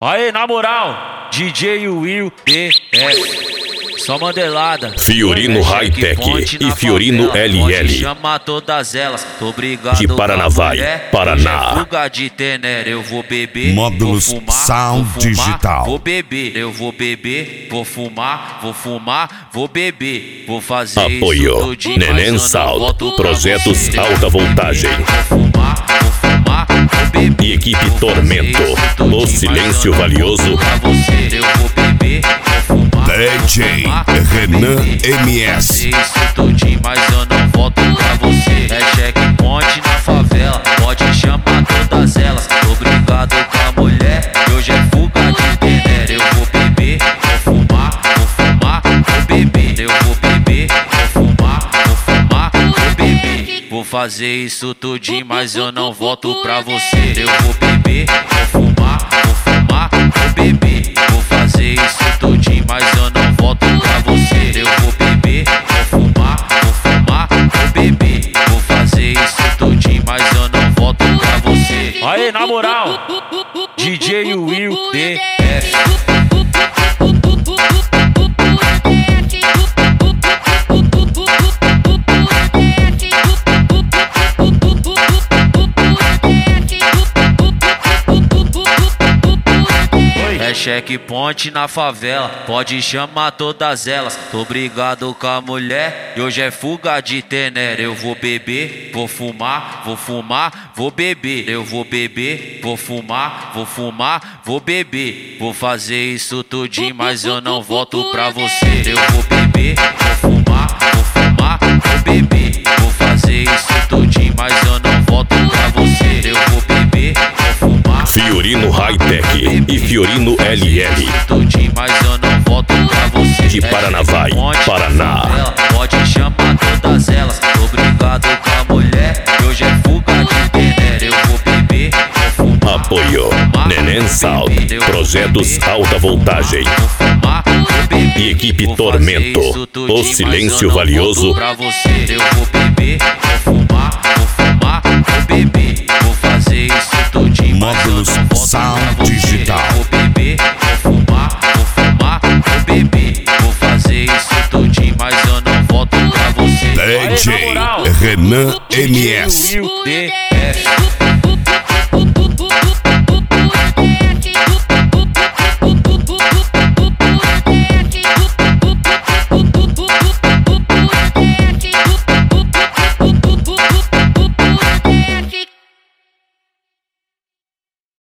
Aí, na moral, DJ Will DF. Só mandelada. Fiorino Hightech e Fiorino LL. Chama todas elas, tô brigado de Paranavaí, Paraná. Fuga de Tener, eu vou beber. Módulos vou fumar, Sound vou fumar, Digital. Vou beber, eu vou beber. Vou fumar, vou beber. Vou fazer Apoio isso tudinho, Neném Sound, projetos alta voltagem. Vou fumar, vou beber. E equipe Tormento, o silêncio valioso. Pra você, eu vou beber, vou fumar. DJ Renan MS. Isso tudinho, mas eu não volto pra você. É checkpoint na favela, pode chamar todas elas. Tô brigado com a mulher, e hoje é fuga de Tener. Eu vou beber, vou fumar, vou beber. Eu vou beber, vou fumar, vou beber. Vou fazer isso tudinho, mas eu não volto pra você. Eu vou beber, vou fumar, vou beber. Vou fazer isso tudinho, mas eu não volto pra você. Eu vou beber, vou fumar, vou beber. Vou fazer isso tudinho, mas eu não volto pra você. Aí, na moral, DJ Will DF. Checkpoint na favela, pode chamar todas elas. Tô brigado com a mulher, e hoje é fuga de Tener. Eu vou beber, vou fumar, vou beber. Eu vou beber, vou fumar, vou beber. Vou fazer isso tudinho, mas eu não volto pra você. Eu vou beber, vou fumar, vou beber. Vou fazer isso tudinho, mas eu não volto pra você. Eu vou beber, vou fumar. Fiorino Hightech e Fiorino LL. Mas eu não volto pra você. De Paranavaí, Paraná. Pode chamar todas elas. Tô brigado com a mulher, e hoje é fuga de Tener. Eu vou beber, vou fumar. Apoio Neném Sound, projetos alta voltagem. E equipe Tormento, o silêncio valioso. Pra você, eu vou beber, vou fumar, vou beber. Vou fazer isso tudinho, Módulos Sound Digital. Vou beber, vou fumar, vou beber. Vou fazer isso tudinho, mas eu não volto pra você. DJ Renan MS.